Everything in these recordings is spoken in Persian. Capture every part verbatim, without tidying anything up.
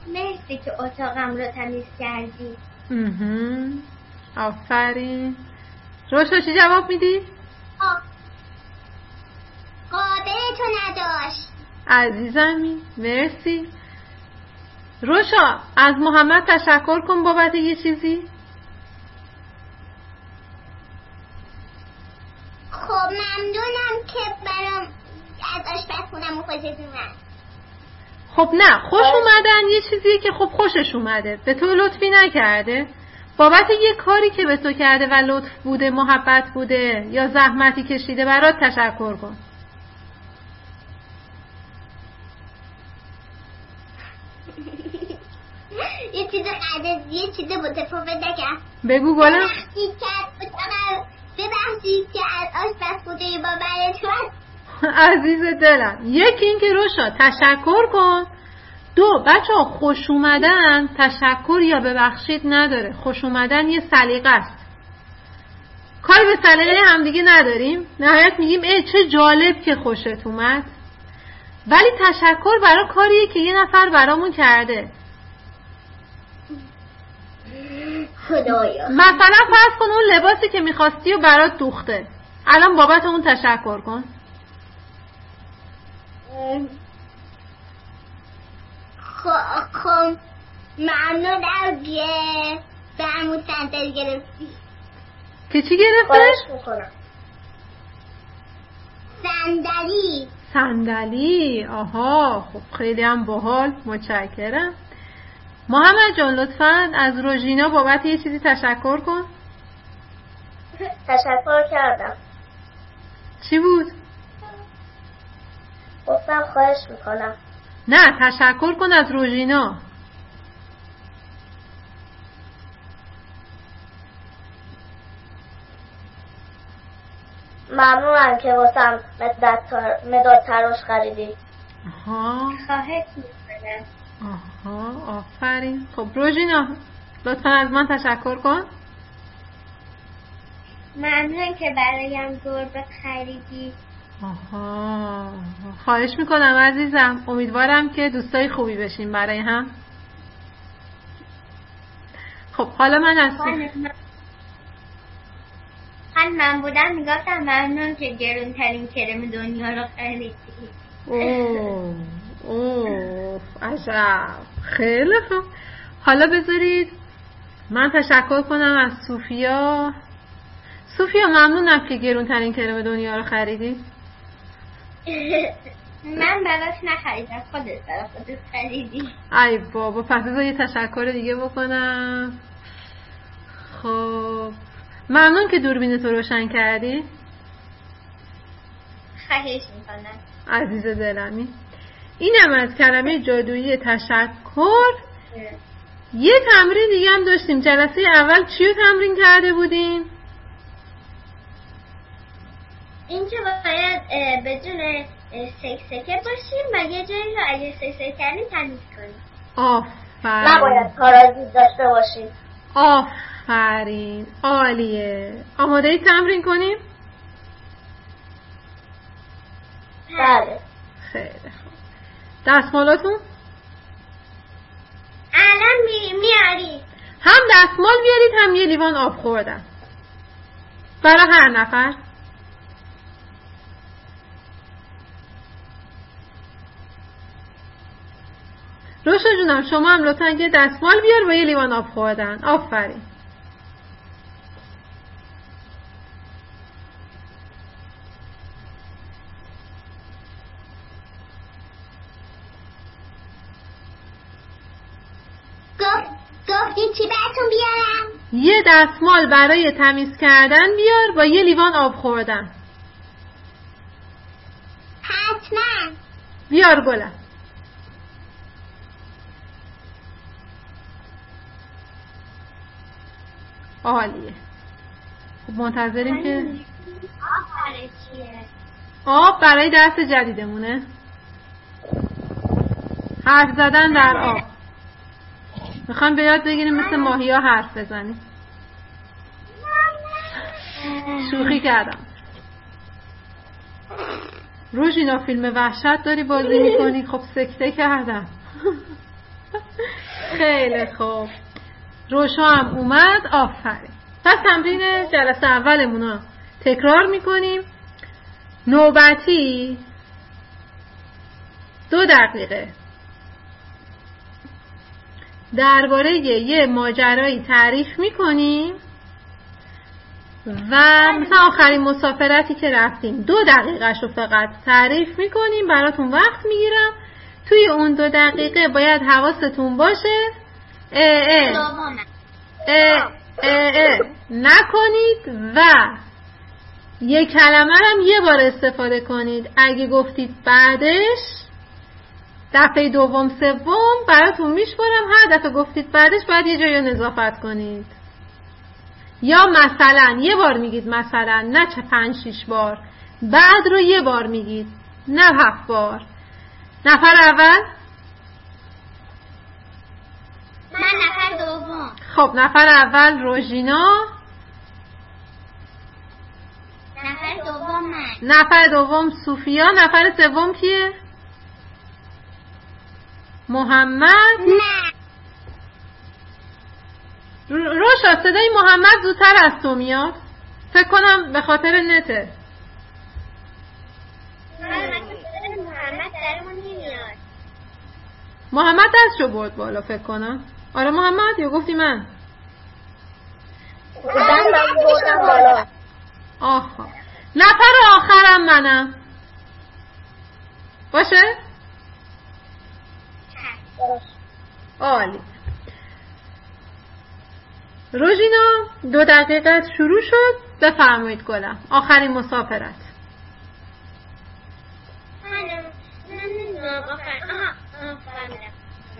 مرسی که اتاقم رو تمیز کردی. آفرین. روشا چی جواب میدی؟ آه قابل تو نداشت. عزیزمی مرسی. روشا از محمد تشکر کن بابت یه چیزی. خب ممنونم که برام از آشپزخونه‌مون خوشت اومد. خب نه خوش اومدن یه چیزیه که خب خوشش اومده، به تو لطفی نکرده. بابت یه کاری که به تو کرده و لطف بوده، محبت بوده یا زحمتی کشیده برات تشکر کن. یه چیز قدر یه چیز متفاوت نکرد. بگو گلم. ببخشید که ببخشید که از آشپزخونه با براتون. عزیز دلم یکی این که روشا تشکر کن. دو بچه ها خوش اومدن تشکر یا ببخشید نداره. خوش اومدن یه سلیقه است. کاری به سلیقه همدیگه نداریم. نهایت میگیم ای چه جالب که خوشت اومد. ولی تشکر برای کاریه که یه نفر برامون کرده. خدایا مثلا فرض کن اون لباسی که میخواستی و برات دوخته. الان بابت اون تشکر کن. خب ممنونم که برمون صندلی گرفتی. که چی گرفته؟ خواهش میکنم. صندلی. صندلی. آها خب خیلی هم باحال. متشکرم. محمد جان لطفاً از روژینا بابت یه چیزی تشکر کن. تشکر کردم. چی بود؟ گفتم خواهش میکنم. نه تشکر کن از روژینا. ممنونم که واسم مداد تراش خریدی. آها خواهش میکنم. آها آفرین. خب روژینا لطفا از من تشکر کن. ممنون که برایم گربه خریدی. آها خواهش میکنم عزیزم. امیدوارم که دوستای خوبی بشیم برای هم. خب حالا من از حال من بودم میگفتم ممنون که گرونترین کرم دنیا رو خریدی. اوه اوه عجب. خیلی خوب. حالا بذارید من تشکر کنم از صوفیا. صوفیا ممنونم که گرونترین کرم دنیا رو خریدی. من براش نخریدم خودت برای خودت خریدی. ای بابا پس بذار یه تشکر دیگه بکنم. خب ممنون که دوربین تو روشن کردی. خواهش میکنم عزیز دلمی. اینم از کلمه جادویی تشکر. یه تمرین دیگه هم داشتیم. جلسه اول چی رو تمرین کرده بودیم؟ این که باید بدون سکسکه باشیم و یه جایی رو اگه سکسکه کردیم تمیز کنیم. آفرین. نباید کارازی داشته باشیم. آفرین. عالیه. آماده ای تمرین کنیم؟ بله. خیلی خوب. دستمالاتون؟ الان می میاری. هم دستمال بیارید هم یه لیوان آب خوردن برای هر نفر. روشا جونم شما هم لطفا یه دستمال بیار و یه لیوان آب خوردن. آفرین. گفتی چی براتون بیارم؟ یه دستمال برای تمیز کردن بیار با یه لیوان آب خوردن. حتما. بیار گلم. عالیه. خب منتظریم که آب برای چیه؟ آب برای درس جدیدمونه. حرف زدن در آب. میخوایم به یاد بگیریم مثل ماهی ها حرف بزنیم. شوخی کردم. روژینا فیلم وحشت داری بازی میکنی. خب سکته کردم. خیلی خوب. روشا هم اومد. آفرین. پس تمرین جلسه اولمون رو تکرار میکنیم. نوبتی دو دقیقه درباره یه ماجرایی تعریف میکنیم و مثلا آخرین مسافرتی که رفتیم دو دقیقه شو فقط تعریف میکنیم، براتون وقت میگیرم. توی اون دو دقیقه باید حواستون باشه اه اه اه اه اه نکنید و یک کلمه هم یه بار استفاده کنید. اگه گفتید بعدش دفعه دوم سوم براتون میشمارم، هر دفعه گفتید بعدش باید یه جایی نظافت کنید. یا مثلا یه بار میگید، مثلا نه چه پنج شیش بار. بعد رو یه بار میگید، نه هفت بار. نفر اول؟ من نفر دوم. خب نفر اول روژینا. نفر دوم من. نفر دوم سوفیا. نفر سوم کیه؟ محمد. نه. روشا صدای محمد زودتر از تو میاد. فکر کنم به خاطر نته. محمد درمون نمیاد. محمد دستشو برد بالا فکر کنم. آره محمد یا گفتی من؟ دستم بردم بالا. آها. نفر آخرم منم. باشه؟ عالی. روژینا دو دقیقه شروع شد. بفرمایید گلم. آخرین مسافرت. من نمیدونم آخر. آها فهمیدم.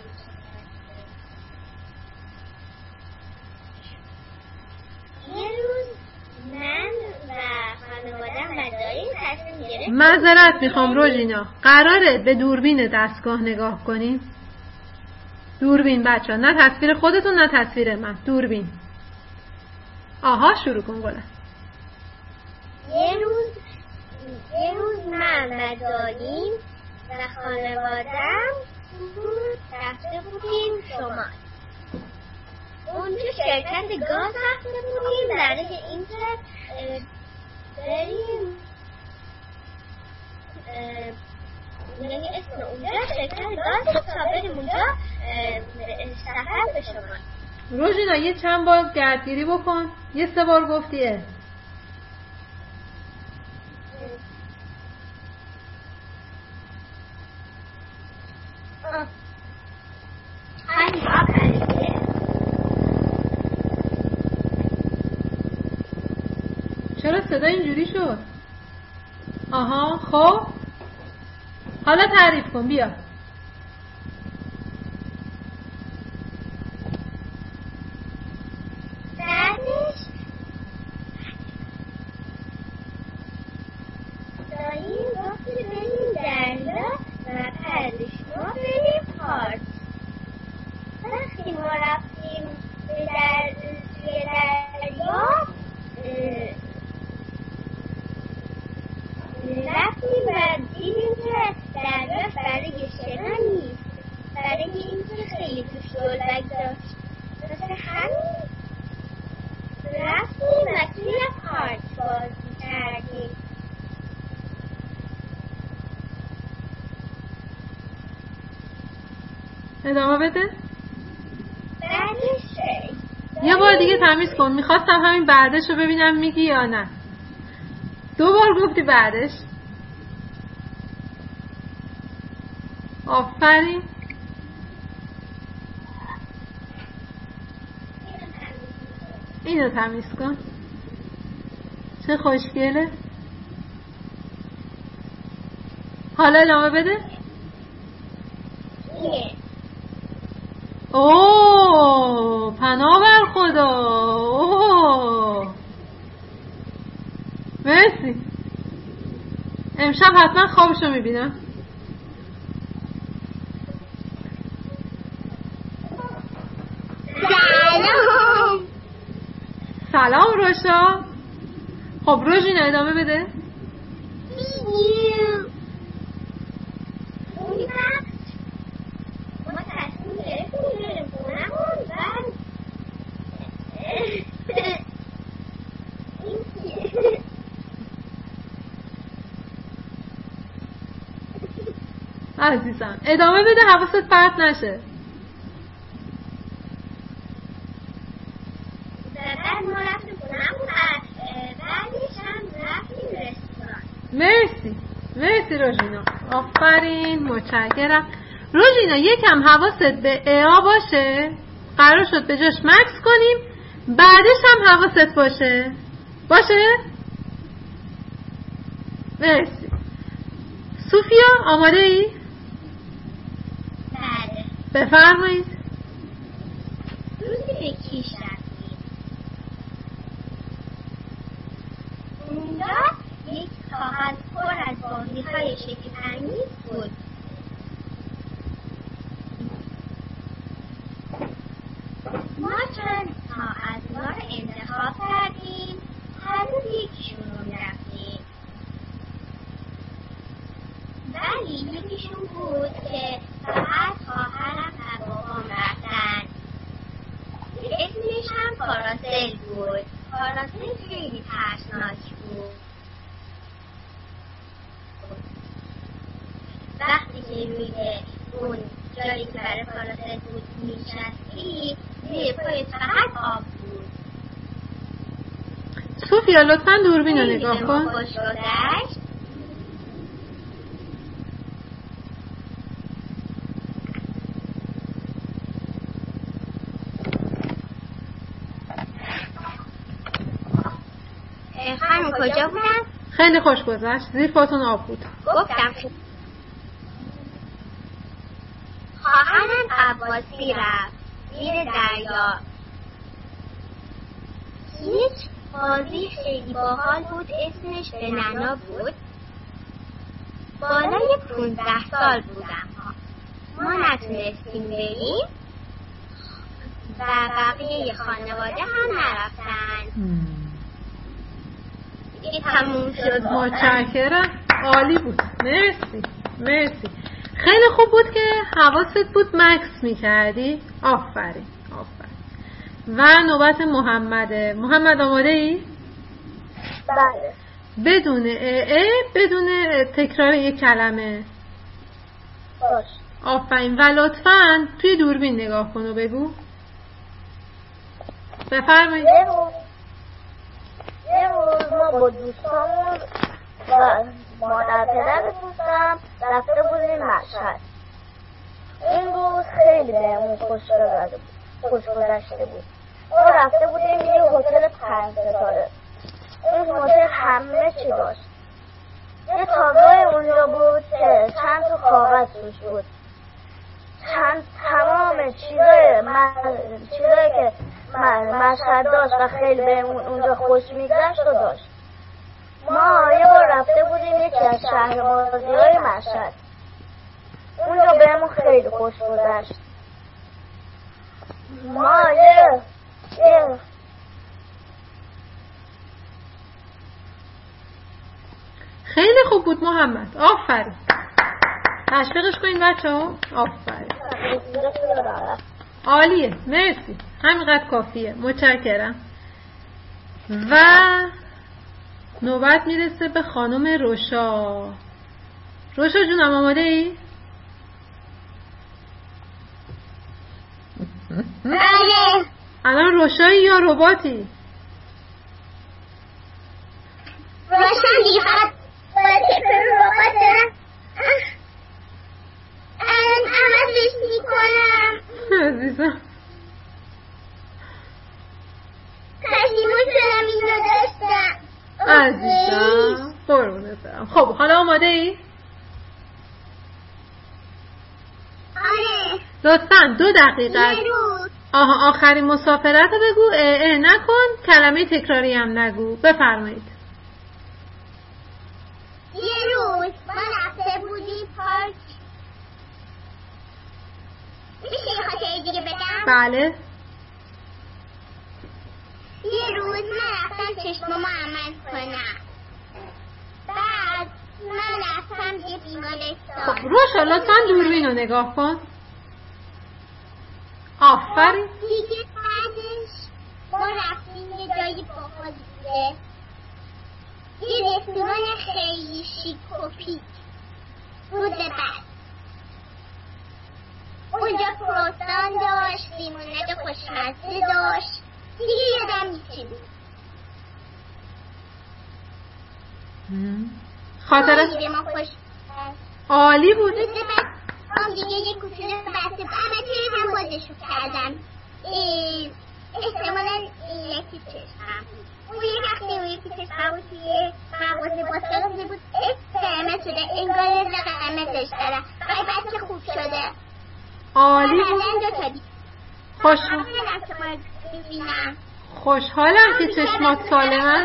یه روز من و خانوادم و دایی تصمیم گرفتیم. معذرت میخوام روژینا، قراره به دوربین دستگاه نگاه کنیم؟ دوربین بچه ها، نه تصویر خودتون نه تصویر من. دوربین. آها شروع کن گلم. یه روز یه روز من و داییم و خانوادم رفته بودیم شمال. اونجا شرکت گاز رفته بودیم برای اینکه بریم یعنی اسم اونجا شرکت گاز تا بریم اونجا سفر به شمال. روژینا یه چند بار گردگیری بکن. یه سه بار گفتیه. همین آخریه. چرا صدا اینجوری شد؟ آها خب حالا تعریف کن. بیا. بعدش داییم گفتی بریم دریا و بعدش ما بریم پارک. وقتی ما رفتیم به در توی دریا رفتیم و دیدیم که دریا برای شنا نیست، برای اینکه خیلی توش دلبک داشت. مثل همین رفتیم و توی پارک بازی کردیم. ادامه بده. بعدش یه بار دیگه تمیز کن. میخواستم همین بعدش رو ببینم میگی یا نه. دو بار گفتی بعدش. آفرین. اینو تمیز کن. چه خوشگله. حالا ادامه بده. اوه پناه بر خدا. اوه مرسی. امشب حتما خوابشو میبینم. سلام. سلام روشا. خب روژینا ادامه بده. میگیم اون وقت ما تصمیم گرفتیم بریم عزیزم ادامه بده، حواست پرت نشه. بعد ما رفتیم خونم و بعدش هم رفتیم رستوران. مرسی مرسی روژینا، آفرین، متشکرم. روژینا یکم حواست به اعا باشه، قرار شد به جاش مکس کنیم، بعدش هم حواست باشه باشه؟ مرسی. صوفیا آماده ای؟ بله. بفرمایید. روزی به کیش رفتیم، اونجا یک کاغذ پر از بازی‌های شگفت‌انگیز بود. ما چند تا از اونا رو انتخاب کردیم، هر روز یکیشون رو می‌رفتیم، ولی یکیشون بود که فقط خواهرم و بابام رفتن. اسمش هم پاراسل بود. پاراسل خیلی ترسناک بود. وقتی که روی اون جایی که برای پاراسل بود میشستی، روی پایت فقط آب بود. صوفیا لطفاً دوربین رو نگاه کن. خوش گذشت. خانم کجا بودن؟ خیلی خوش گذشت، زیر پاتون آب بود. گفتم خواهرم عباسی رفت زیر دریا. هیچ بازی خیلی باحال بود، اسمش بنانا بود. بالای پونزده سال بودم. ما نتونستیم بریم و بقیه خانواده هم نرفتن. دیگه تموم شد. متشکرم، عالی بود، مرسی مرسی. خیلی خوب بود که حواست بود مکس میکردی. آفرین آفرین. و نوبت محمده. محمد آماده ای؟ بله. بدون ا ا بدون تکرار یک کلمه. باش. آفرین. و لطفاً توی دوربین نگاه کن و بگو. بفرمایید. یه روز ما با دوستامون و مادر پدر دوستم رفته بودیم مشهد. این روز خیلی بهمون خوش گذشته بود. خوش گذشته بود. ما رفته بودیم یه هتل پنج ستاره. این هتل همه چی داشت. یه تابلو اونجا بود که چند تا کاغذ توش بود. چند تمام چیزای چیزایی که مشهد داشت و خیلی بهمون اونجا خوش میگذشت و داشت. ما یه بار رفته بودیم یکی از شهر بازی‌های مشهد. اونجا بهمون خیلی خوش گذشت. ما یه یه خیلی خوب بود محمد، آفرین. تشویقش کنین بچه ها. آفرین، عالیه، مرسی، همینقدر کافیه، متشکرم. و نوبت میرسه به خانم روشا. روشا جونم آماده ای؟ بله. الان روشایی یا رباتی؟ روشن دیگه فقط باید تکرار ربات دارم. الان عوضش میکنم. عزیزم پشیمون شدم اینو داشتم. عزیزم قربونت برم. خب حالا آماده ای؟ آره. لطفاً دو دقیقه. یه روز. آها، آخرین مسافرت رو بگو. اه اه نکن، کلمه تکراری هم نگو. بفرمایید. یه روز ما رفته بودیم پارک. میشه یه خاطره دیگه بگم؟ بله. یه روز من رفتم چشمامو عمل کنم. بعد من رفتم یه بیمارستان. خب روشا لطفاً دوربین رو نگاه کن. آفرین. دیگه بعدش ما رفتیم یه جایی باحال بوده. یه رستوران خیلی شیک و پیک. روز بعد اونجا کروسان داشت، لیموناد خوشمزه داشت، دیگه یادم نیستی بود. خاطره ما خوش عالی بود. هم دیگه یه کوچولو بسته البته هم بازشو کردم، احتمالا یکی چشم اون یه وقتی اون یکی چشم بود توی مغازه باسته بود قرمز شده، انگار یه قرمز داشت دارم ولی بچه خوب شده. عالی بود. خوشحال خوشحالم که چشمات سالمن.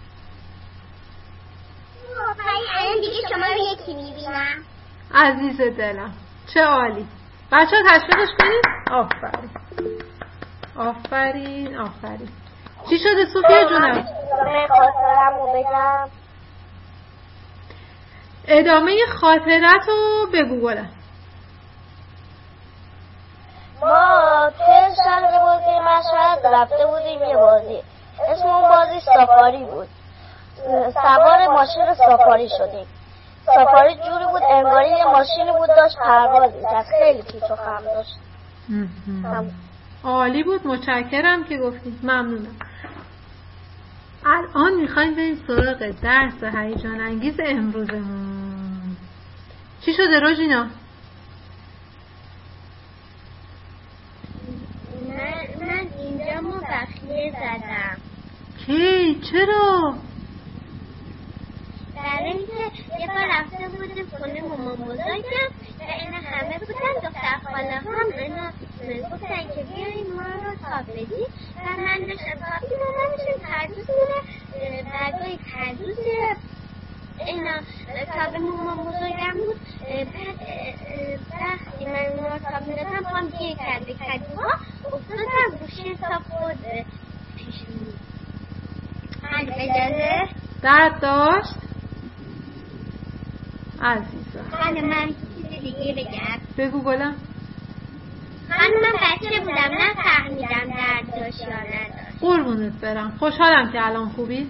الان دیگه شما رو یکی میبینم. عزیز دلم چه عالی. بچه ها تشویقش کنید. آفرین آفرین آفرین. چی شده صوفیا جونم؟ ادامه خاطرت رو بگو گلم. ما توی شهر بازی مشهد رفته بودیم یه بازی، اسم اون بازی سافاری بود. سوار ماشین سافاری شدیم. سافاری جوری بود انگاری یه ماشینی بود داشت پرواز می‌کرد، خیلی پیچ و خم داشت. عالی بود. متشکرم که گفتید. ممنونم. الان میخوایم بریم سراغ درس هیجان انگیز امروزمون. چی شده روژینا؟ من من اینجا مبخیه زدم. کی؟ چرا؟ برای اینکه یه بار رفته بودیم خونه مامان بزرگم و اینا همه بودن، دختر خاله هم اینا گفتن که بیاییم ما رو تاب بدی و من داشتم تاب میدادم میشم تردوز میره برگای تردوز اینا تاب مامان بزرگم بود. بعد وقتی من اینا رو تاب میدادم پام گیر کرد به کدوها افتادم گوشی تاب خود پیشونی. اجازه درد داشت؟ عزیزم حالا من چیز دیگه بگم. بگو گلم. خانم من بچه بودم نفهمیدم درد داشت یا نداشت. قربونت برم. خوشحالم که الان خوبی.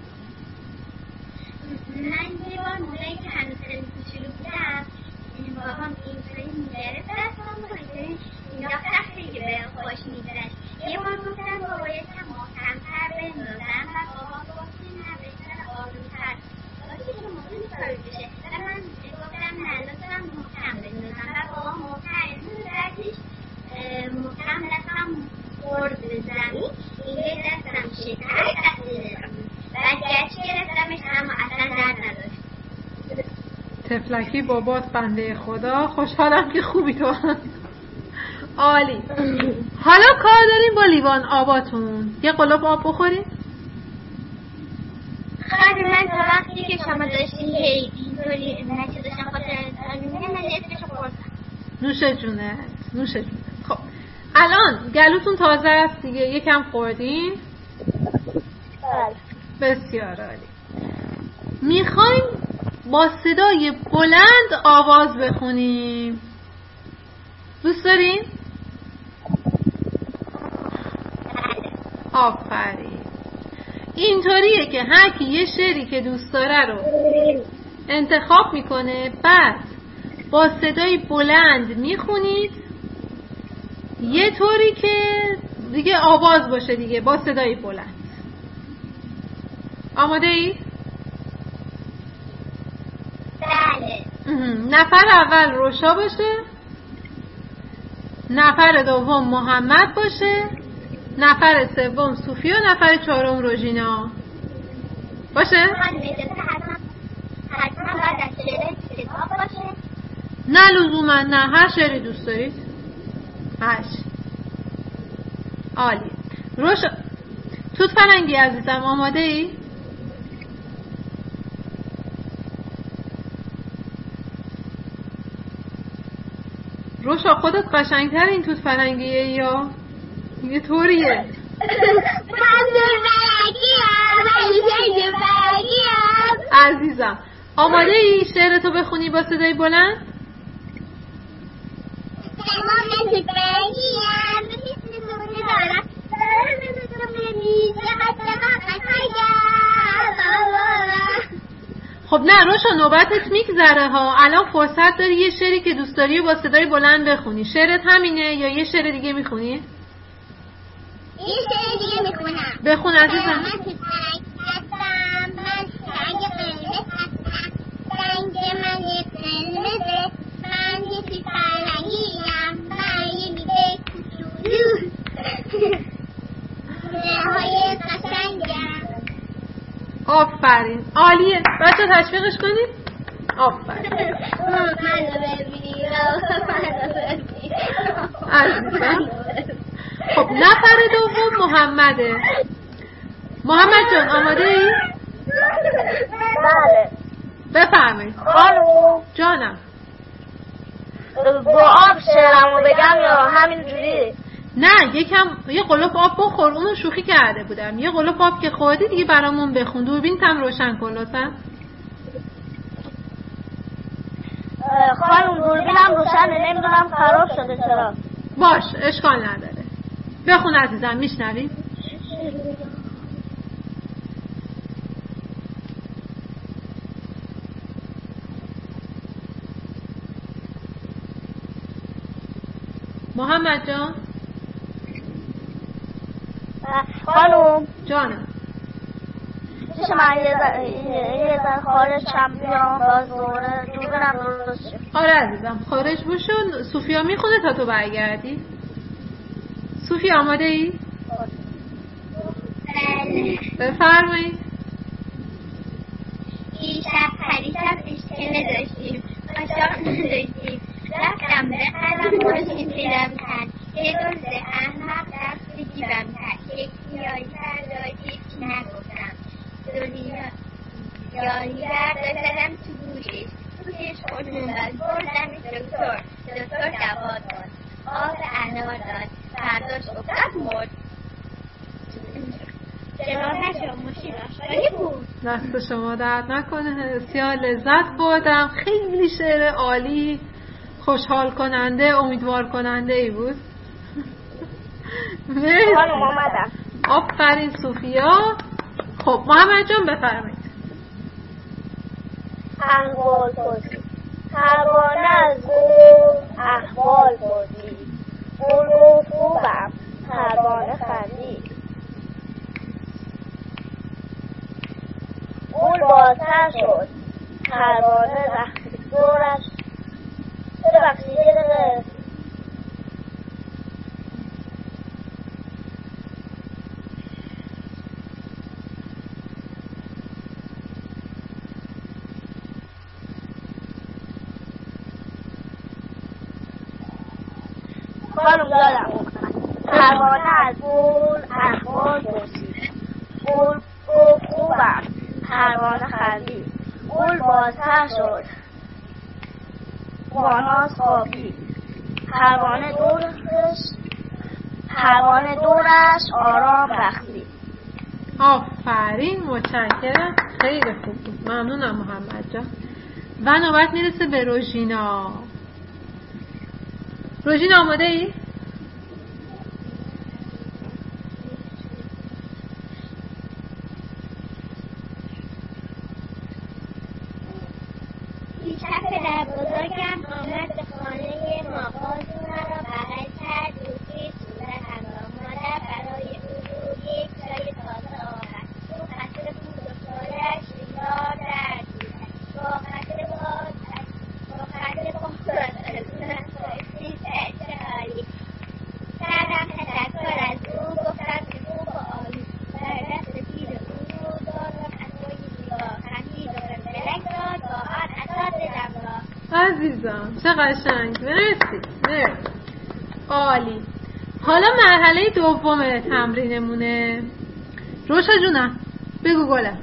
من یه بار موقعی که هنوز خیلی کوچولو بودم بابام اینطوری میگرفت دستم رو اینطوری مینداخت خیلی بهم خوش میگذشت. یه بار گفتم بابا یکم محکم‌تر بندازم و بابا گفت نه بهتره آروم‌تر باشه که ممکنه کاری بشه و من گفتم نه لطفا محکم بندازم و بابا محکم دستش محکم دستم خورد به زمین اینجا دستم شکست و گچ گرفتمش اما اصلا درد نداشت. تفلکی بابات بنده خدا. خوشحالم که خوبی تو. عالی. حالا کار داریم با لیوان آباتون. یه قلاب آب بخوریم. خواهد من تا وقتی که شما داشتین هی اینطوری نچه داشتم خاطر میگم من اسمشو خوردم. نوش جونت نوش جونت. خب الان گلوتون تازه است دیگه، یکم خوردین؟ بسیار عالی. میخوایم با صدای بلند آواز بخونیم. دوست دارین؟ آفرین. اینطوریه که هر کی یه شعری که دوست داره رو انتخاب میکنه، بعد با صدای بلند میخونید، یه طوری که دیگه آواز باشه دیگه با صدای بلند. آماده ای؟ بله. نفر اول روشا باشه، نفر دوم محمد باشه، نفر سوم صوفیا، نفر چهارم روژینا باشه. حتما باید از شعر کتاب باشه. نه لزوما، نه هر شعری دوست دارید. هش عالی. روشا توت فرنگی عزیزم آماده ای؟ روشا خودت قشنگتر این توت فرنگیه یا یه طوریه؟ عزیزم آماده ای شعرتو بخونی با صدای بلند؟ خب خب نه روشا نوبتت میگذره ها. الان فرصت داری یه شعری که دوست داری با صدای بلند بخونی. شعرت همینه یا یه شعر دیگه میخونی؟ یه شعر دیگه میخونم. بخون عزیزم. من هستم، من سنگ قرمز هستم، سنگ من یه قرمزه، من یه سی فرنگیم، من یه میوه کوچولو، های قشنگم. آفرین عالیه. بچه تشویقش کنید. آفرین. من ببینم من ببینم. عزیزم. خب نفر دوم محمده. محمد جان آماده ای؟ بله. بفرمایید. خانم جانم. با آب شعرمو بگم یا همینجوری؟ نه یکم یه قلوب آب بخور. اونو شوخی کرده بودم. یه قلوب آب که خوردی دیگه برامون بخون. دوربینتم روشن کن لطفا. خانم دوربینم روشنه، نمیدونم خراب شده چرا. باش اشکال نداره. بخون عزیزم. میشنوی؟ محمد جان. خانم جانم. میشه من یه زن یه زن خارج شم بیام باز دوره دوربینم درست شد. آره عزیزم خارج بشون. صوفیا میخونه تا تو برگردی. صوفی آماده ای؟ بله. بفرمایید. دیشب پریشب اشکله داشتیم، قاشق نداشتیم، رفتم به قلم ماشین پیدم کرد، یه دوز احمق رفت به جیبم کرد، یک سیاهی برداشت هیچی نگفتم، دوزی سیاهی برداشتم تو گوشش، گوشش خودمون داد، بردم دکتر، دکتر دوا داد، آب انار داد، فرداش افتاد مرد. دست شما درد نکنه. بسیار لذت بردم. خیلی شعر عالی، خوشحال کننده، امیدوار کننده ای بود. مرسی. آفرین صوفیا. خب محمد جان بفرمایید. احوال پرسی پروانه از گل احوال پرسی، گل و خوبم پروانه خندید، گل بازتر شد پروانه وقتی دورش ببخشید یه دقیقه خانم دادم پروانه از گل احوال پرسید، گل گفت خوبم پروانه خندید، گل بازتر شد واناز خوابید، پروانه دورش پروانه دورش آرام بخشید. آفرین متشکرم. خیلی خوب بود. ممنونم محمد جان. و نوبت میرسه به روژینا. روژینا آماده ای؟ دیشب پدر بزرگم آمد به خانه ما، بازو مرا بغل کرد، روزی صورتم را مادر برای او یک چای تازه آورد. او خسته بود و شاله‌اش ریزار درد می‌زد. با خسته باد با خسته باد از صورت‌های چایی کردم تشکر از او، گفتم که خوب و عالی بر دست پیر او دادم عصای زیبا، خندید و به فلک داد با آن عصا دلم را. عزیزم چه قشنگ. مرسی مرسی عالی. حالا مرحله دوم تمرینمونه. روشا جونم بگو گلم.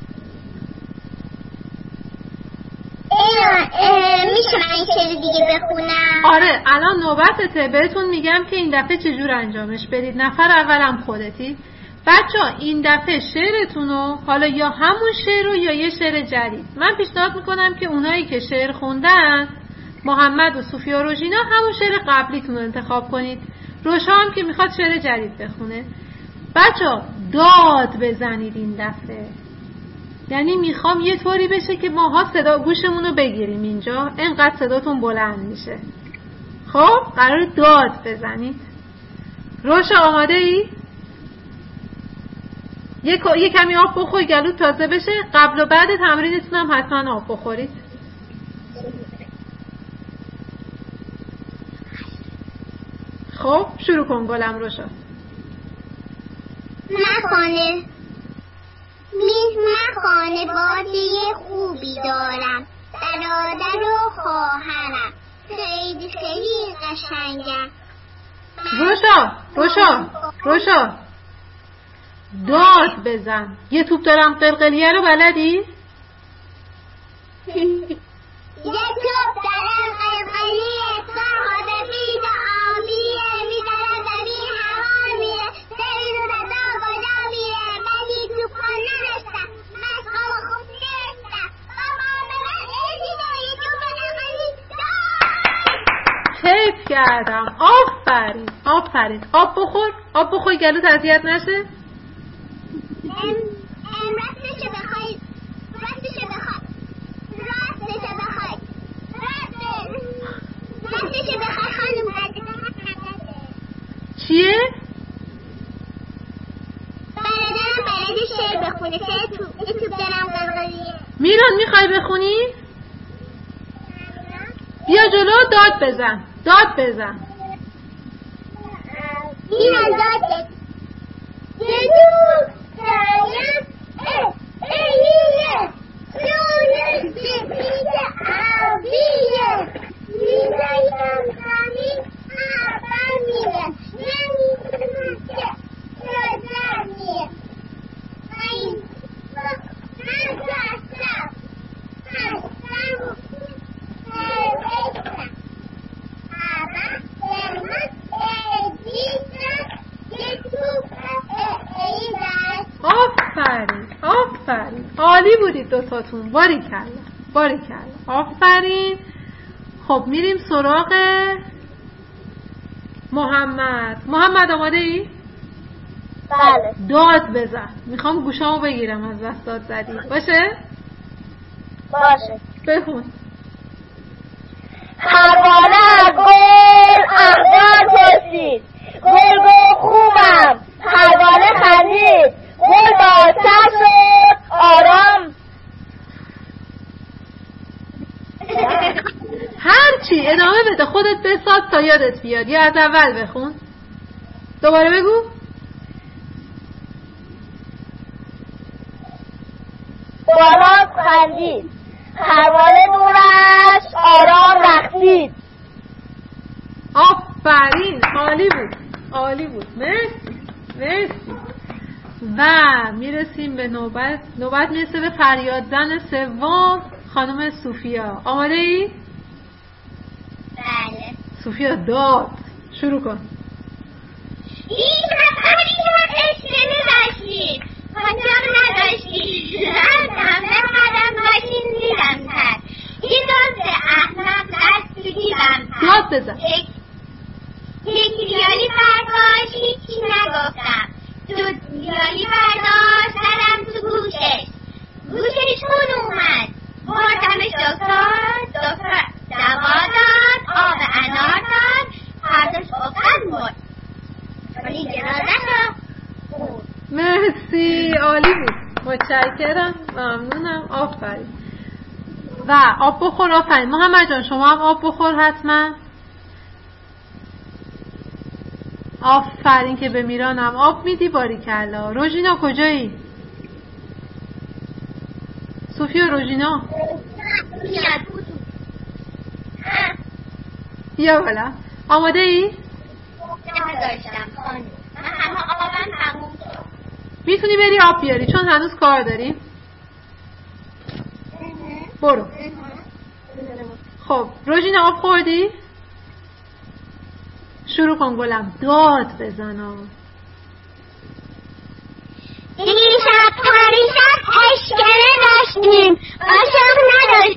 میشه من این شعر دیگه بخونم؟ آره الان نوبتته. بهتون میگم که این دفعه چجور انجامش بدید. نفر اولم خودتی. بچه ها این دفعه شعرتونو حالا یا همون شعر رو یا یه شعر جدید. من پیشنهاد میکنم که اونایی که شعر خوندن محمد و صوفیا و روژینا همون شعر قبلیتون رو انتخاب کنید. روشا هم که میخواد شعر جدید بخونه. بچه ها داد بزنید این دفعه. یعنی میخوام یه طوری بشه که ماها صدا گوشمون رو بگیریم اینجا، اینقدر صداتون بلند میشه. خب قرار داد بزنید. روشا آماده ای؟ یه, یه کمی آب بخور گلوت تازه بشه. قبل و بعد تمرینتون هم حتما آب بخورید. خب شروع کن گلم روشا. من خانه من خانواده خوبی دارم. برادر و خواهرم خیلی خیلی قشنگم. روشا روشا روشا داد بزن. یه توپ دارم قلقلیه رو بلدی؟ یه توپ دارم قلقلیه صاحب بید آبیه میدارم زمین هوا میره سیر و ردا کجا میره من این توپ ها نرستم من خواب خوب نرستم بابا به من ارزید و این توپ قلقلی داد. حیف کردم. آفرین آفرین. آب بخور آب بخور گلوت اذیت نشه. ام راستشو بخوای راستشو بخوای راستشو بخوای راستشو بخوای خانم چیه؟ برادرم بلد شعر بخونه سه توپ یه توپ دارم قلقلیه. میران میخوای بخونی؟ بیا جلو داد بزن داد بزن. میران داد بزن. یه توپ دارم ایه سونه سپید آبیه میدایم زمین آبر میره نمیدونم که شدنیه من من دستم هستم نوشتم آبر درمت ایدیدم یه توپ ایدن. آفرین آفرین عالی بودید دوتاتون. باریکلا باریکلا آفرین. خب میریم سراغ محمد. محمد آماده ای؟ بله. داد بزن. میخوام گوشامو بگیرم از بس داد زدی. باشه؟ باشه. بخون. پروانه گل احضار پرسید گل گل خوبم پروانه خندید گل بازتر شد آرام. هرچی ادامه بده خودت بساز تا یادت بیاد. یا از اول بخون. دوباره بگو. باز خندید پروانه دورش آرام رقصید. آفرین عالی بود عالی بود. مرسی مرسی. و میرسیم به نوبت نوبت میرسه به فریاد زن سوم خانم صوفیا. آماده ای؟ بله. صوفیا داد شروع کن. این کسانی که من اشتنه داشتید پاچاق نداشتید هم به قدم باشین میرم تر این دوست احمق دست گیرم تر. داد بزن. یک ریالی برداشت هیچی نگفتم دو ریالی برداشت زدم تو گوشش گوشش خون اومد بردمش دکتر دکتر دوا داد آب انار داد فرداش افتاد مرد ولی جنازه شد. مرسی عالی بود. متشکرم ممنونم. آفرین. و آب بخور. آفرین محمد جان شما هم آب بخور حتما. آفرین که به میرانم آب میدی. باریکلا. روژینا کجایی؟ صوفیا روژینا بیا بالا. آماده ای؟ نداشتم خانم من همه آبم تموم شد. میتونی بری آب بیاری چون هنوز کار داریم. برو. خب روژینا آب خوردی؟ شروع کن گلم. داد بزن. دیشب پریشب اشکره داشتیم عاشق نداشت.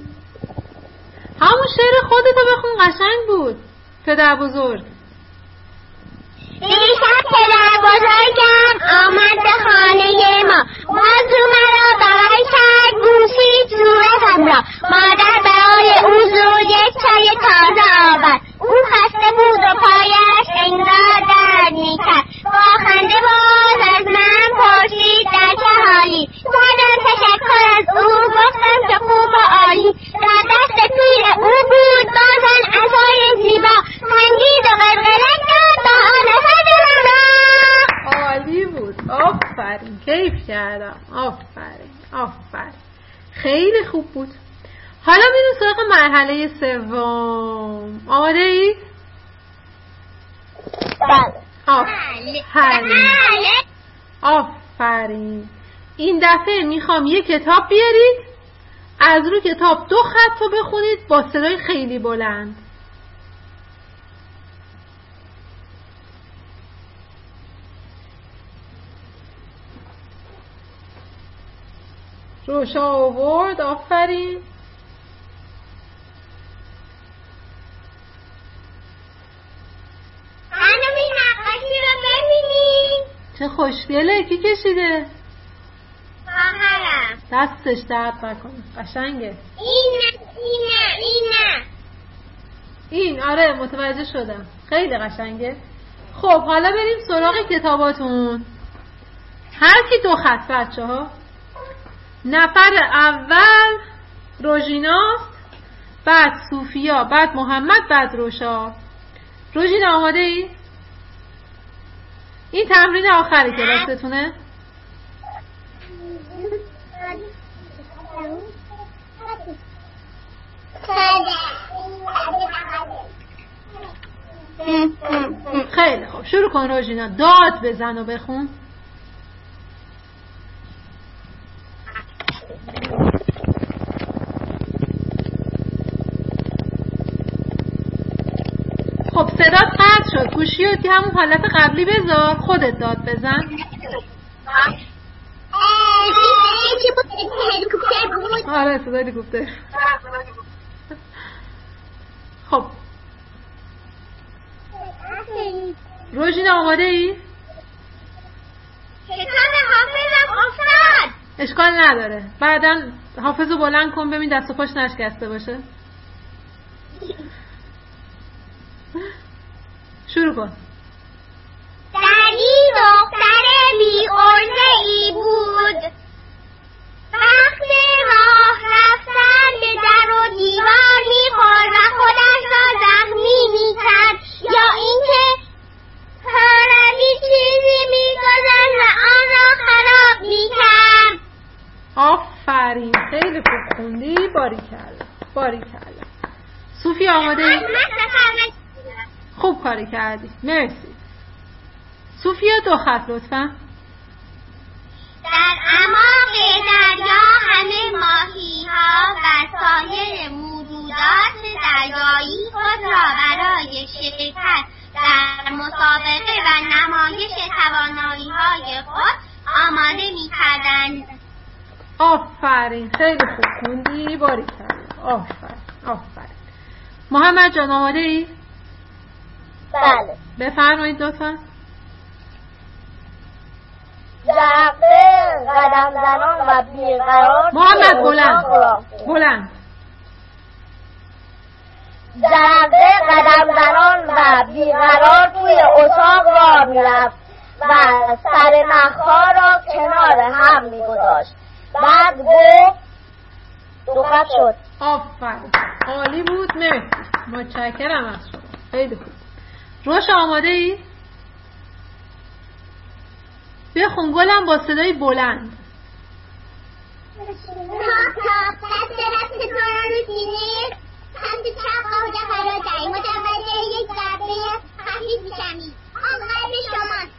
همون شعر خودتو بخون قشنگ بود پدر بزرگ. دیشب پدر بزرگم آمد به خانه ما، موضوع مرا برای کرد بوسید صورتم را. مادر برای او زود یک چای تازه آورد. او خسته بود و پایش انگار درد میکرد. با خنده باز از من پرسید در چه حالی. کردم تشکر از او، گفتم که خوب و عالی. در دست پیر او بود بازن عصای زیبا، خندید و قلقله کرد با آن اثر دلم را. عالی بود، آفرین، کیف کردم، آفرین آفرین، خیلی خوب بود. حالا میریم سراغ مرحله سوم. آماده ای؟ بله. آفرین آفرین. این دفعه میخوام یه کتاب بیارید، از رو کتاب دو خط رو بخونید با صدای خیلی بلند. روشا آورد، آفرین. خانم این نقاشی رو ببینید. چه خوشگله، کی کشیده؟ خواهرم. دستش درد نکنه، قشنگه. اینه اینه اینه این آره متوجه شدم، خیلی قشنگه. خب حالا بریم سراغ کتاباتون. هر کی دو خط بچه ها. نفر اول روژیناست، بعد صوفیا، بعد محمد، بعد روشا. روژینا آماده ای؟ این تمرین آخری کلاستونه؟ خیلی خوب، شروع کن روژینا، داد بزن و بخون. خب صدات قطع شد، گوشی رو که همون حالت قبلی بذار، خودت داد بزن. آره صدای هلیکوپتر. خب روژینا آماده ای؟ کتاب حافظم افتاد. اشکال نداره، بعدا حافظ رو بلند کن ببین دست و پاش نشکسته باشه. شروع کن. دری دختر بی عرضه ای بود، وقت راه رفتن به در و دیوار میخورد و خودش را زخمی میکرد، یا اینکه پروی چیزی میگذاشت و آن را خراب میکرد. آفرین، خیلی خوب خوندی، باریکلا باریکلا. صوفی آماده ای؟ خوب کاری کردی، مرسی. صوفیا دو خط لطفا. در اعماق دریا همه ماهی‌ها و سایر موجودات دریایی خود را برای شرکت در مسابقه و نمایش توانایی‌های خود آماده می‌کردند. آفرین، خیلی خوب خوندی، باریکلا. آفرین آفرین. محمد جان آماده ای؟ بله. بفرمایید لطفا. جعفه قدم زنان و بیقرار محمد بلند بلند. جعفه قدم زنان و بیقرار توی اتاق را میرفت و سر نخها را کنار هم میگذاشت. بعد گفت دو خط شد. آفرین، عالی بود، مرسی، متشکرم از شما، خیلی خوب. روش آماده ای؟ بخون گلم با صدای بلند. تاپ تاپ دست دست کاران سینه سمت چپ آجا فرا دهی متوجه یک ضربه خفیف میشمی. آقای شما.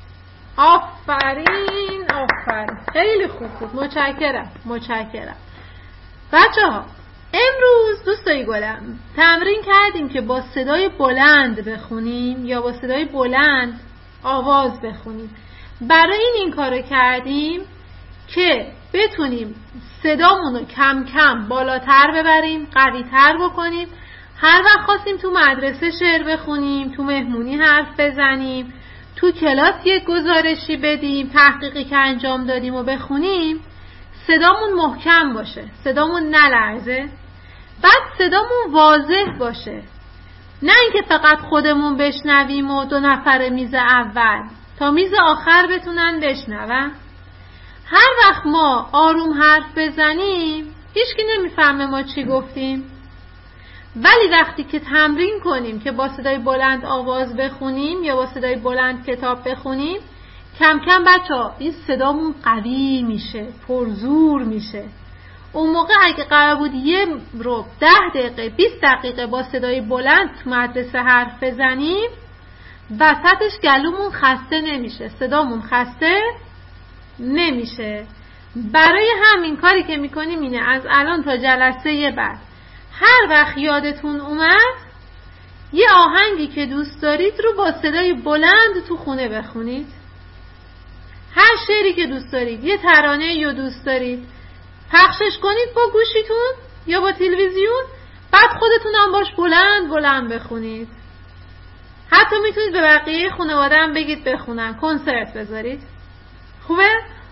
آفرین آفرین، خیلی خوب بود، متشکرم متشکرم. بچه ها امروز دوستای گلم تمرین کردیم که با صدای بلند بخونیم یا با صدای بلند آواز بخونیم. برای این این کارو کردیم که بتونیم صدامون رو کم کم بالاتر ببریم، قوی تر بکنیم. هر وقت خواستیم تو مدرسه شعر بخونیم، تو مهمونی حرف بزنیم، تو کلاس یک گزارشی بدیم، تحقیقی که انجام دادیم و بخونیم، صدامون محکم باشه، صدامون نلرزه، بعد صدامون واضح باشه، نه اینکه فقط خودمون بشنویم و دو نفر میز اول تا میز آخر بتونن بشنون. هر وقت ما آروم حرف بزنیم هیچکی نمیفهمه ما چی گفتیم، ولی وقتی که تمرین کنیم که با صدای بلند آواز بخونیم یا با صدای بلند کتاب بخونیم، کم کم بچه‌ها این صدامون قوی میشه، پرزور میشه. اون موقع اگه قرار بود یه رو ده دقیقه بیست دقیقه با صدای بلند تو مدرسه حرف بزنیم، وسطش گلومون خسته نمیشه، صدامون خسته نمیشه. برای همین کاری که میکنیم اینه از الان تا جلسه بعد هر وقت یادتون اومد یه آهنگی که دوست دارید رو با صدای بلند تو خونه بخونید. هر شعری که دوست دارید، یه ترانه یا دوست دارید، پخشش کنید با گوشیتون یا با تلویزیون، بعد خودتون هم باش بلند بلند بخونید. حتی میتونید به بقیه خانواده هم بگید بخونن، کنسرت بذارید. خوبه؟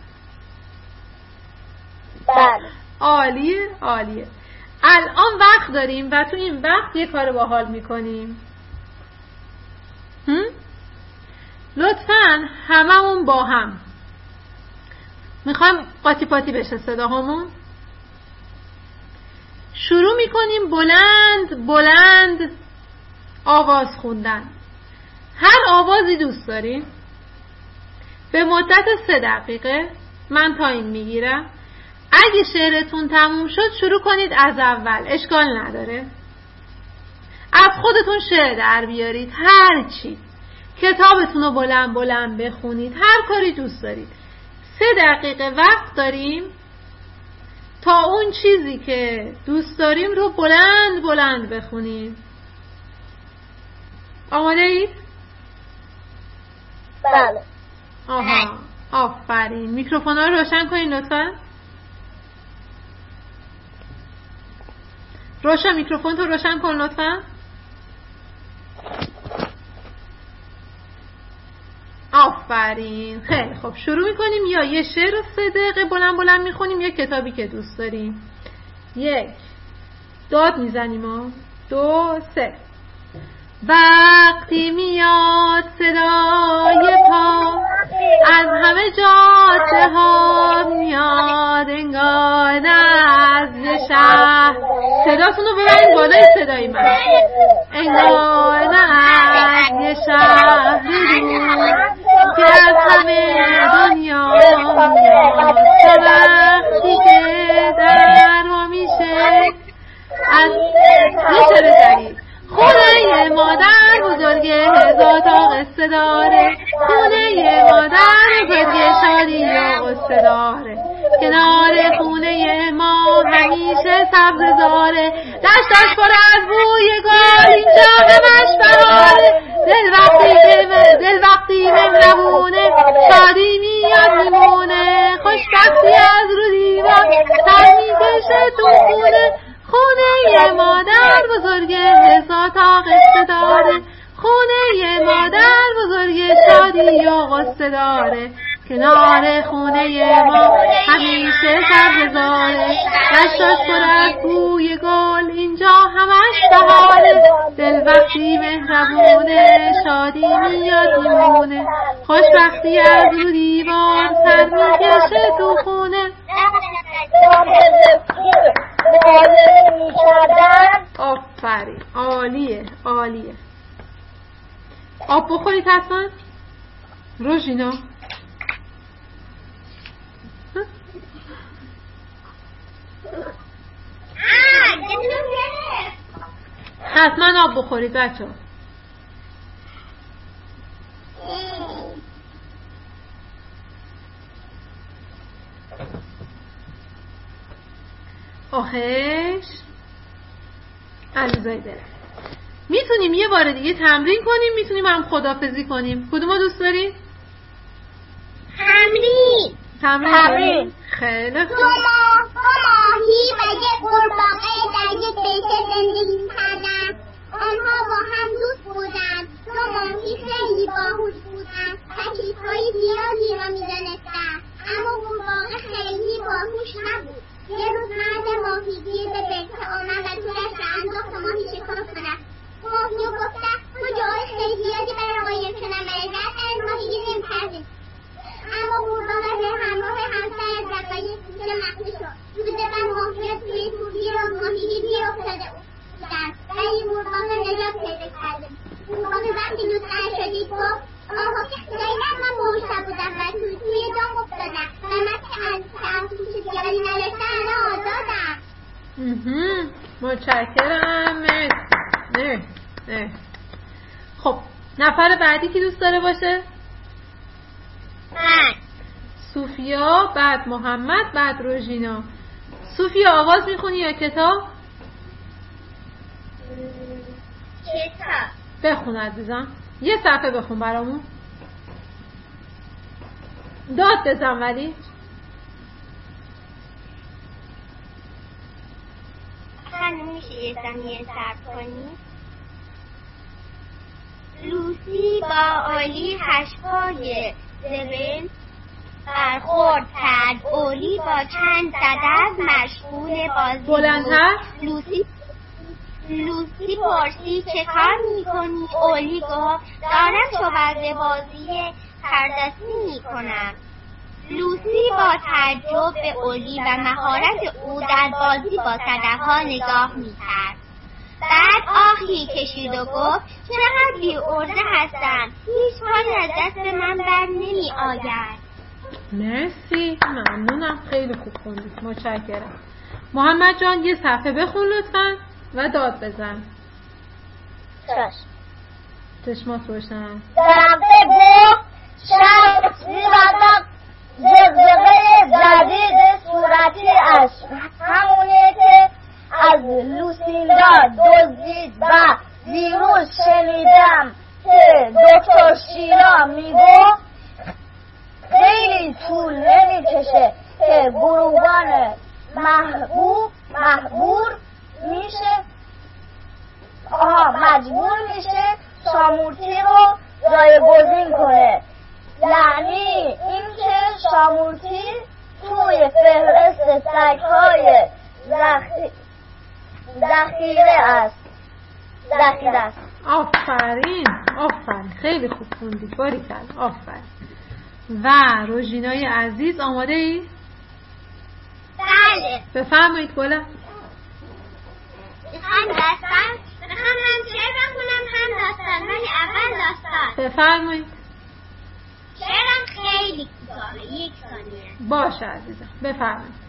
بله. عالیه عالیه. الان وقت داریم و تو این وقت یه کار باحال میکنیم. لطفاً هممون با هم میخوایم قاطی پاتی بشه صداهامون. شروع میکنیم بلند بلند آواز خوندن. هر آوازی دوست داریم. به مدت سه دقیقه من تایم میگیرم. اگه شعرتون تموم شد شروع کنید از اول، اشکال نداره. از خودتون شعر در بیارید، هر چی. کتابتون رو بلند بلند بخونید، هر کاری دوست دارید. سه دقیقه وقت داریم تا اون چیزی که دوست داریم رو بلند بلند بخونیم. آماده اید؟ بله. آها، آفرین. میکروفون ها رو روشن کنید لطفا. روشن، میکروفون تو روشن کن لطفا. آفرین. خیلی خب، شروع میکنیم. یا یه شعر رو سه دقیقه بلند بلند میخونیم یا کتابی که دوست داریم. یک، داد میزنیم ها. دو، سه. وقتی میاد صدای پا از همه جاده ها میاد، انگار از یه شهر. صداتون رو ببرید بالای صدای من. انگار از یه شهر دور که از همه دنیا میاد. تا وقتی که در ما میشه از میشه بزنید. خونه مادر بزرگ هزار تا قصه داره، خونه مادر بزرگ شادی و قصه داره. کنار خونه ما همیشه سبززاره، دشتش پر از بوی گل، اینجا همش بهاره. دل وقتی که دل وقتی مهربونه، شادی میاد میمونه. خوشبختی از رو دیوار سر میکشه تو خونه. خونه مادر بزرگ هزار تا قصه داره، خونه مادر بزرگ شادی و قصه داره. کنار خونه ما همیشه سبززاره، دشتاش پر از بوی گل، اینجا همش بهاره. دل وقتی مهربونه، شادی میاد میمونه. خوشبختی از رو دیوار سر میکشه تو خونه. آفرین، عالیه عالیه. آب بخورید حتما. روژینا حتما آب بخورید بچه. آخش عزیزای دلم، میتونیم یه بار دیگه تمرین کنیم، میتونیم هم خداحافظی کنیم. کدومو دوست دارید؟ تمرین تمرین تمرین. خیلی خوب. دو ماه دو ماهی و یک قورباغه در یک بیشه زندگی کردن. آنها با هم دوست بودن. دو ماهی خیلی باهوش بودن. مهم. متشکرم. مرسی مرسی مرسی. خب نفر بعدی کی دوست داره باشه؟ من. صوفیا، بعد محمد، بعد روژینا. صوفیا آواز میخونی یا کتاب؟ کتاب. بخون عزیزم، یه صفحه بخون برامون. داد بزن ولی خانم میشه یه ثانیه صبر کنی؟ لوسی با اولی هشت‌پای زبل برخورد کرد. اولی با چند صدف مشغول بازی بود. بلندتر. لوسی لوسی پرسید چه کار میکنی؟ اولی گفت دارم شوبرد بازی کردستی میکنم. لوسی با تعجب به اولی و مهارت او در بازی با صدف‌ها نگاه میکرد. بعد آهی کشید و گفت چقدر بی‌عرضه هستم، هیچ کاری از دست من بر نمی آید. مرسی، ممنونم، خیلی خوب خوندید، متشکرم. محمد جان یه صفحه بخون لطفاً و داد بزن. چشم. چشمات روشن. درخته گفت شمس می‌بندم زغزغه جدید صورتی اش همونه که از لوسیندا دزدید و دیروز شنیدم که دکتر شیرا میگفت خیلی طول نمیکشه که گروگان محبوب محبور میشه آها مجبور میشه شامورتی رو جایگزین کنه. یعنی اینکه شامورتی توی فهرست سگ‌های ذخیره است ذخیره است. آفرین آفرین، خیلی خوب خوندید، باریکلا، آفرین. و روژینای عزیز آماده ای؟ بله. بفرمایید گلم. میخوام داستان میخوام هم شعر بخونم هم داستان، ولی اول داستان. بفرمایید. شعرم خیلی کوتاهه، یک ثانیه. باشه عزیزم، بفرمایید.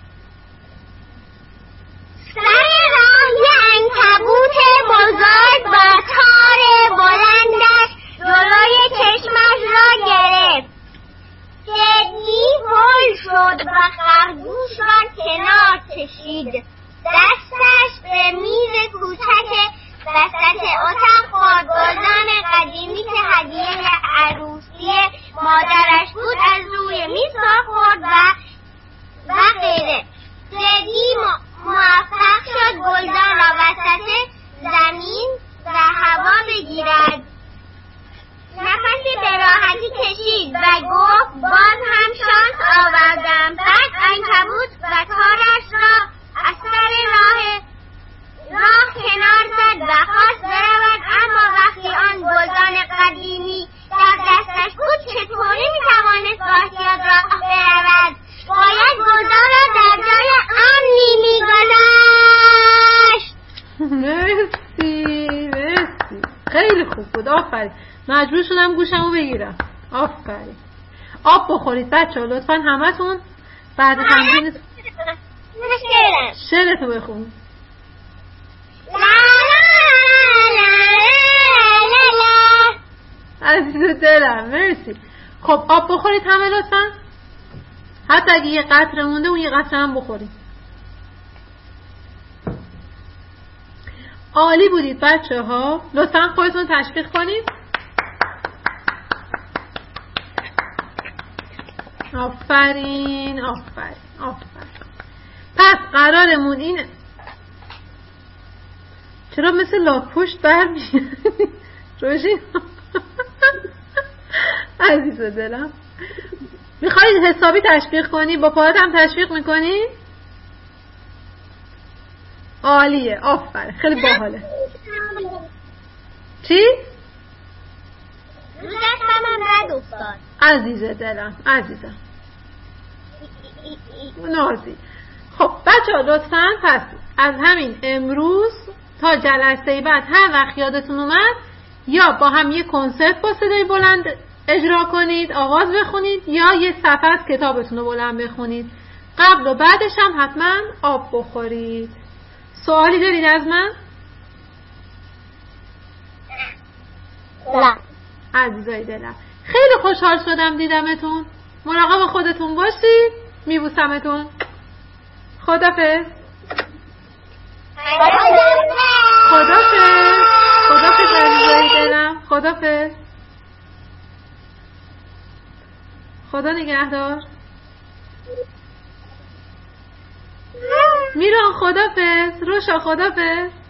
سر راه عنکبوت بزرگ با تار بلندش جلوی چشمش را گرفت. جدی هل شد و خرگوش را کنار کشید. دستش به میز کوچک وسط اتاق خورد. گلدان قدیمی که هدیه عروسی مادرش بود از روی میز خورد و و غیره. جدی موفق شد گلدان را وسط زمین و هوا بگیرد. نفسی به راحتی کشید و گفت باز هم شانس آوردم. بعد عنکبوت و تارش را از سر راه راه کنار زد و خواست برود، اما وقتی آن گلدان قدیمی در دستش بود چطوری میتوانست با احتیاط راه برود؟ باید گلدان را در جای امنی میگذاشت. مرسی مرسی، خیلی خوب بود، آفرین. مجبور شدم گوشمو بگیرم. آفرین. آب بخورید بچه ها لطفا همتون. بعد تمرین شعرم شعرتو بخون. لا لا لا لا. عزیز دلم مرسی. خب آب بخورید همه لطفا. حتی اگه یه قطره مونده اون یه قطره هم بخورید. عالی بودید بچه ها، لطفا خودتون تشویق کنید. آفرین آفرین آفرین. پس قرارمون اینه. چرا مثل لاپشت برمیاد؟ روژین عزیز دلم، میخوایی حسابی تشویق کنی؟ با پاهات هم تشویق میکنی؟ عالیه، آفرین، خیلی باحاله. چی؟ رو دستم بد افتاد. عزیز دلم عزیزم نازی. خب بچه ها لطفا پس از همین امروز تا جلسه بعد هر وقت یادتون اومد یا با هم یه کنسرت با صدای بلند اجرا کنید، آواز بخونید، یا یه صفحه از کتابتون رو بلند بخونید. قبل و بعدش هم حتما آب بخورید. سوالی دارید از من؟ نه. عزیزای دلم خیلی خوشحال شدم دیدمتون. مراقب خودتون باشید. میبوسمتون. خدافظ. خدافظ. خدافظ عزیزای دلم. خدافظ. خدا نگهدار. میران خدافظ. روشا خدافظ.